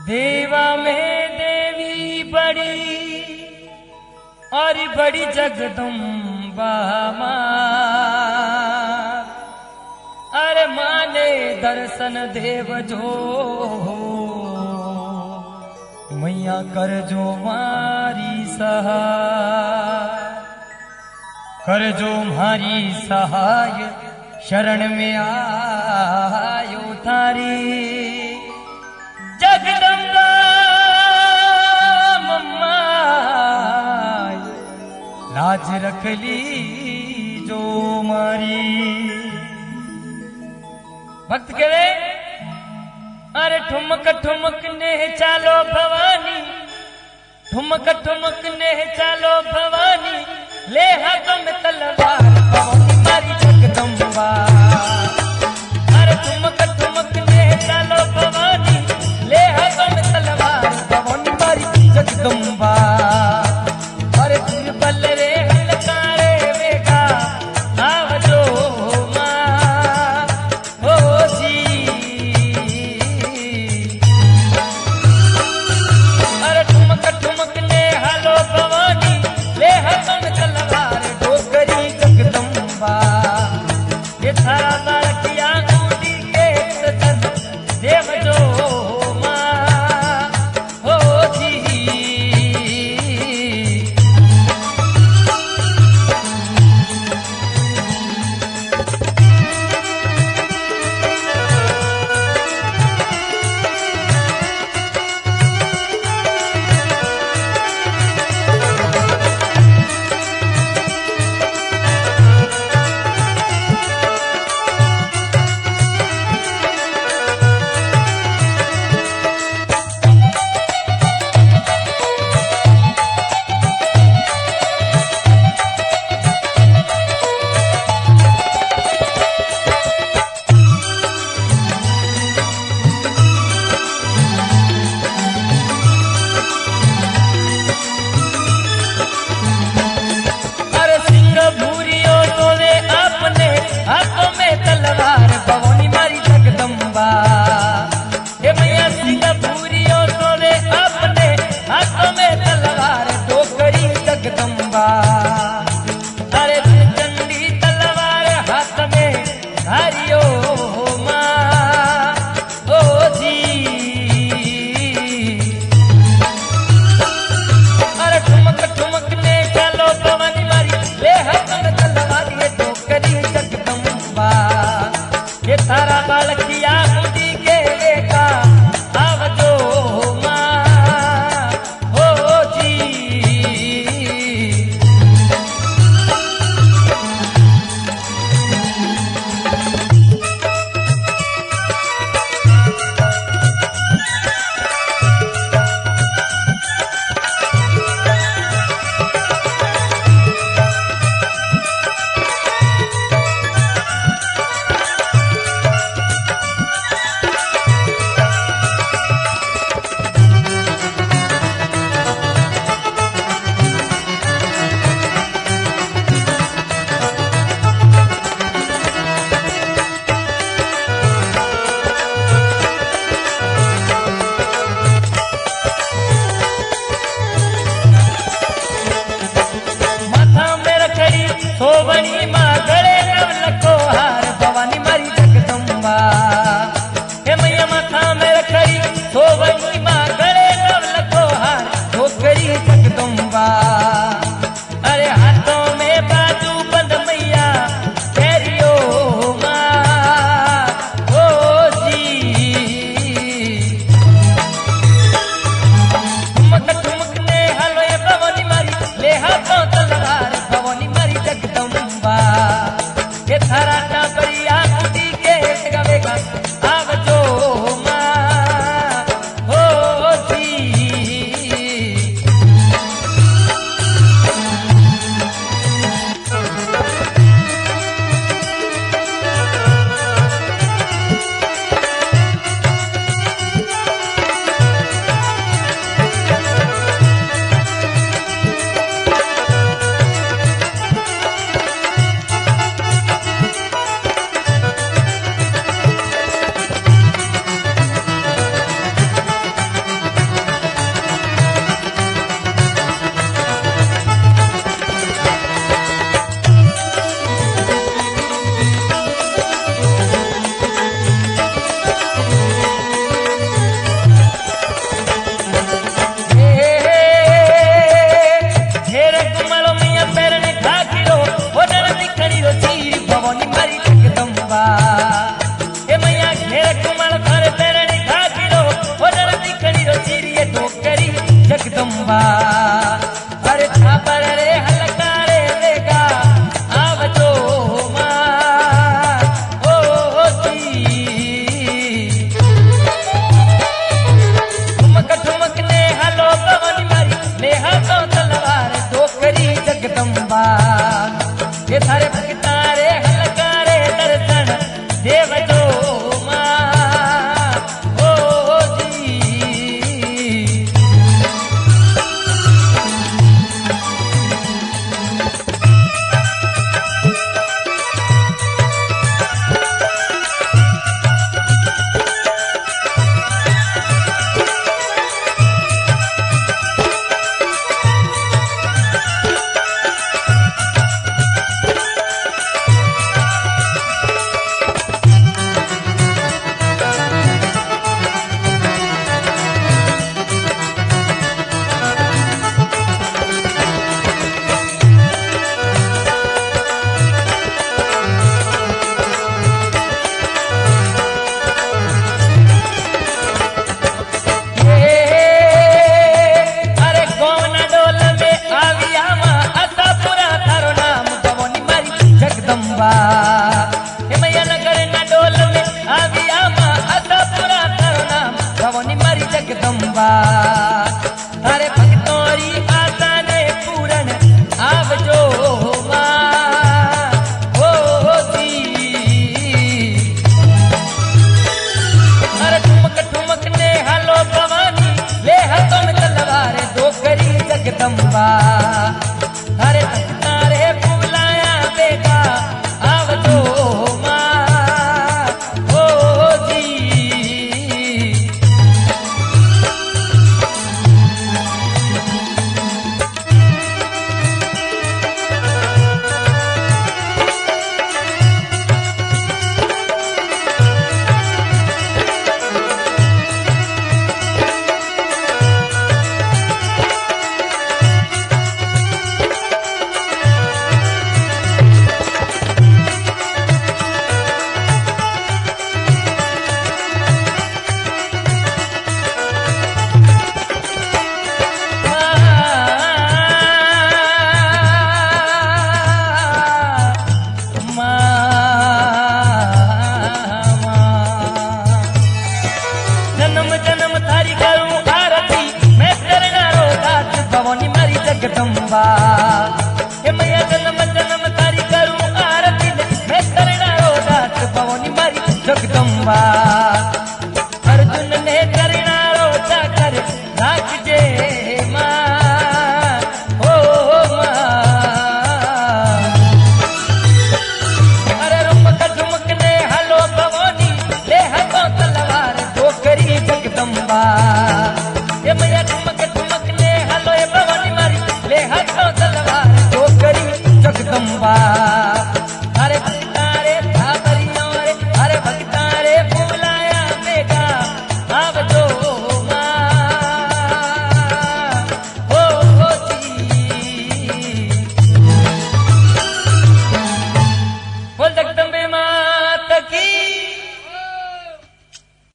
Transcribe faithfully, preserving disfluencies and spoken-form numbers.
देवा में देवी बड़ी और बड़ी जगदम्बा माँ, अरे माने दर्शन देव जो मैया कर जो मारी सहाय, कर जो मारी सहाय शरण में आयो थारी जगदम्बा मम्मा, लाज रख ली जो मारी। भक्त कहे अरे ठुमक ठुमक ने चालो भवानी, ठुमक ठुमक ने चालो भवानी, ले हाथों में तलवार भवानी मारी जगदम्बा। अरे ठुमक ठुमक ने चालो भवानी, ले हाथों में तलवार भवानी मारी जगदम्बा। अरे दुर्बल रे हलकारे वेगा आवजो माँ होशी। अरे ठुमक ठुमक ने हालो भवानी, ले हाथों में तलवार डोकरी जगदम्बा। जगदम्बा अरे छापर रे हलकारे देगा आवजो मां ओ जी ठुमक ठुमक ने हलो भवानी मारी ले हाथों तलवार डोकरी जगदम्बा ये थारे भक्तारे हलकारे दर्शन देवजो जगदम्बा थारे भक्तोरी आशा ने पूरन आवजो मां ओ जी अरे ठुमक ठुमक ने हलो भवानी ले हाथों में तलवार डोकरी जगदम्बा थारे भक्तारे बुलाया बेगा आवजो जगदम्बा हे मैया जन्म जन्म तारी करूं आरती मैं करना रोदात भवानी मारी जगदम्बा अर्जुन ने करना रोजा कर राख जे मां ओ मां अरे रुमक झुमक ने हलो भवानी ले हाथों तलवार डोकरी जगदम्बा हे मैया ठुमक ठुमक ने हलो भवानी मारी ले हाथों तलवार डोकरी जगदम्बा अरे भक्तारे थापरियों रे अरे भक्तारे बुलाया बेगा आवजो मां ओ जी बोल जगदम्बा।